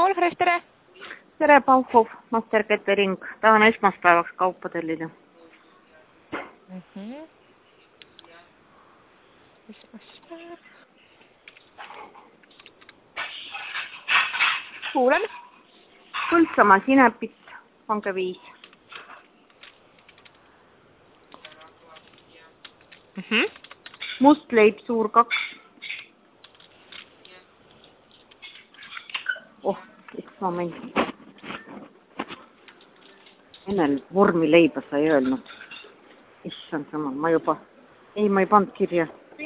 Olfres, tere! Tere, Pauhov, Master Catering. Tahan esmaspäevaks kaupa tellida. Esmaspäev. Kuulen. Põltsamaa sinepit, pange 5. Mustleib suur 2. Üks moment. Enel vormileiba sa ei öelnud. Issand sama, ma juba... Ei, ma ei pannud kirja.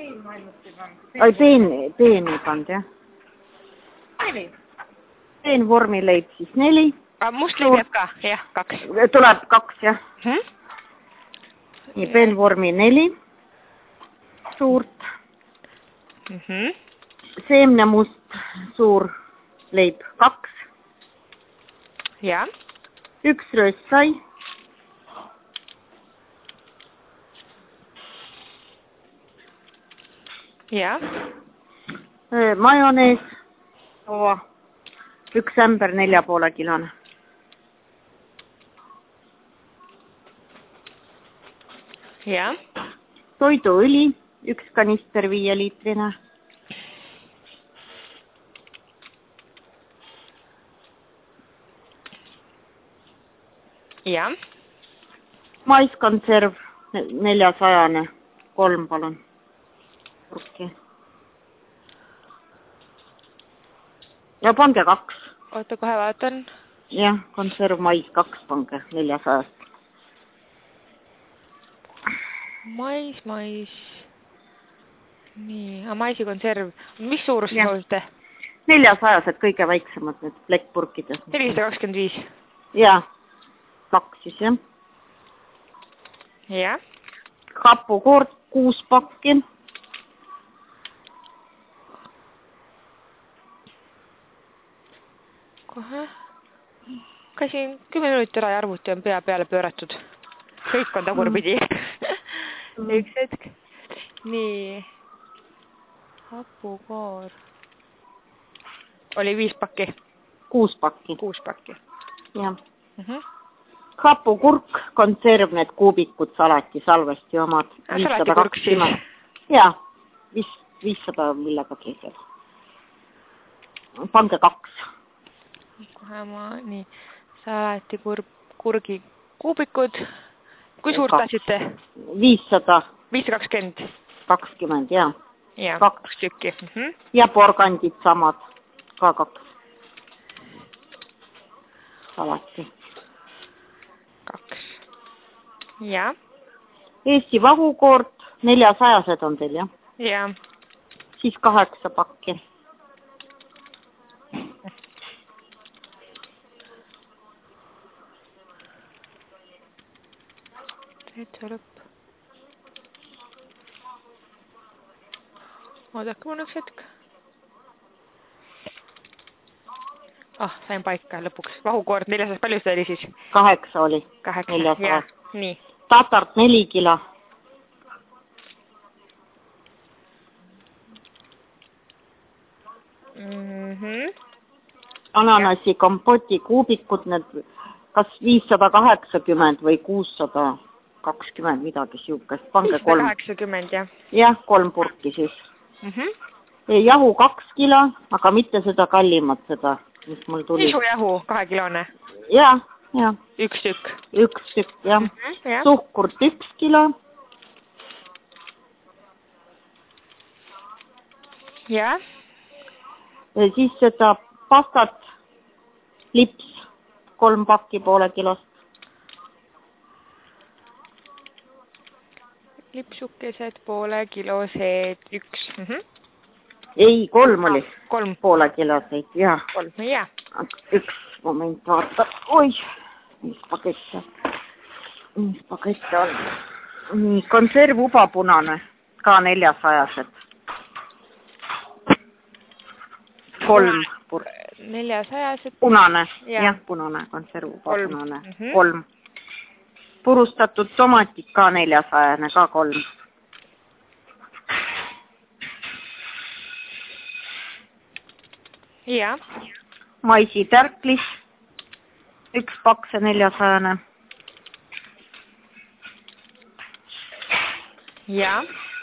Peen ei pannud, jah. Peen vormileib siis 4. Mustleib jääb ka, jah, 2. Tuleb 2, jah. Nii, peen vormi 4. Suurt. Seemnemust suur leib 2. Ja. 1 röös sai. Ja. Majonees. 1 ämber 4,5 kilone. Ja. Toiduõli. 1 kanister 5 liitrine. Ja. Maiskonserv 400. 3, palun. Purki. Ja pange 2. Oota, kohe vaatan. Jah, konserv mais 2 pange 400. Mais. Nii, maisi konserv. Mis suurus soovite? 400, kõige väiksemad need plekkpurkides. 425. Jaa, 2 siis, jah. Jah. Hapukoort 6 pakki. Kohe. Käisin 10 minutit ära ja arvuti on pea peale pööratud. Kõik on tagurpidi. Üks hetk. Nii. Hapukoor. Oli 5 pakki. 6 pakki. 6 pakki. Jah. Hapukurk, konserv, need kuubikud, salati, salvesti omad. Salatikurk siis? Jaa, 500 millegagi. Pange 2. Kohe ma, nii, salatikurgi kuubikud. Kui suurt tahtsite? 500. 520. 20, jaa. Ja, 2 tükki. Ja porgandid samad, ka 2. Salati. 2. Ja. Eesti vahukoort, 400 on teil, jah? Ja. Siis 8 pakki. Täitsa lõpp. Oodake mul üks hetk. Sain paika lõpuks. Vahukoort 400, palju seda oli siis? 8 oli. 8, jah. Nii. Tatart 4 kilo. Ananasi kompoti kuubikud, need kas 580 või 620 midagi siukest. Pange 3. 580, jah. Jah, 3 purki siis. Jahu 2 kilo, aga mitte seda kallimat, seda, mis mul tuli. Nisujahu 2 kilone? Jah. 1 tükk. 1 tükk, jah. Suhkurt 1 kilo. Jah. Siis seda pastat, lips, 3 pakki poole kilost. Lipsukesed poole kilosed 1. Ei, 3 oli. 3 poole kiloseid, jah. 3, jah. 1 moment, vaata. Oi, mis pakett on. Nii, konserv uba punane, ka 400. 3 purki. 400. Punane, jah, punane, konserv uba punane. 3. Purustatud tomatid ka 400, ka 3. Jah. maisitärklis, 1 pakse 400. Ja.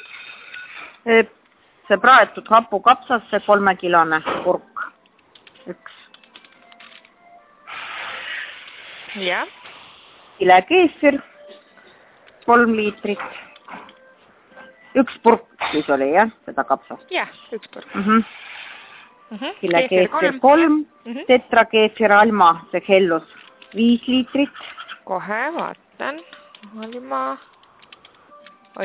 See praetud hapukapsasse 3-kilone purk, 1. Ja. Kilekeefir, 3 liitrit. 1 purk siis oli, jah, seda kapsast? Jah, 1 purk. Kilekeefir 3, tetrakeefir Alma, see hellus, 5 liitrit. Kohe vaatan. Alma. Oih.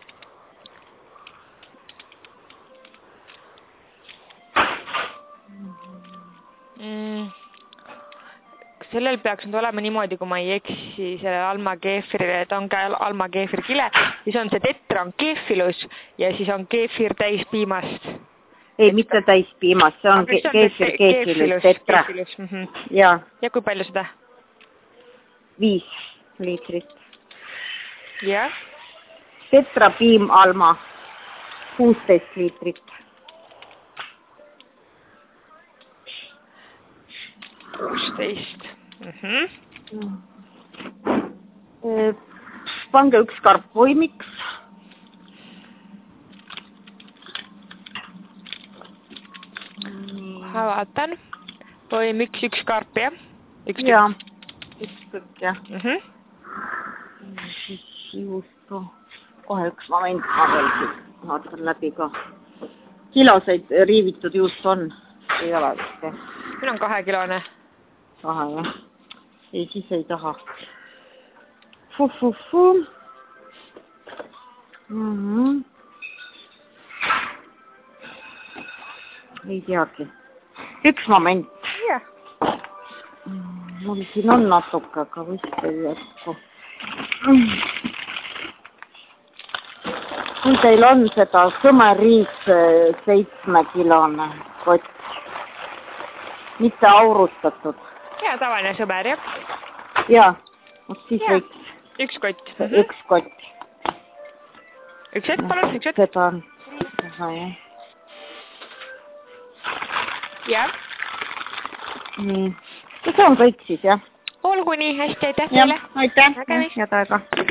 Sellel peaks nüüd olema niimoodi, kui ma ei eksi selle Alma keefirile, et on ka Alma keefir kile, siis on see tetra on keefilus ja siis on keefir täispiimast. Ei, mitte täispiimast, see on keefilus, tetra. Ja kui palju seda? 5 liitrit. Ja? Tetra piim Alma, 16 liitrit. 16. Pange 1 karp voimiks. Vaatan. Voimiks 1 karp, jah? Jaa, 1 tükk, jah. Siis juustu. Kohe 1 moment, ma veel vaatan läbi ka. Kiloseid riivitud juustu on. Ei ole vist. Meil on 2-kilone. 2, jah. Ei, siis ei taha. Ei teagi. 1 moment. Jah. Mul siin on natuke, aga vist ei jätku. Kui teil on seda sõmeriis 7-kilone kott, mitte aurutatud. Ja, tavaline sõber, jah? Jaa, siis võiks. 1 kott. 1 kott. 1 hetk, palun, 1 hetk. Seda on. Jah. Jah. Nii. See on kõik siis, jah? Olgu nii, hästi, aitäh teile. Aitäh. Head aega.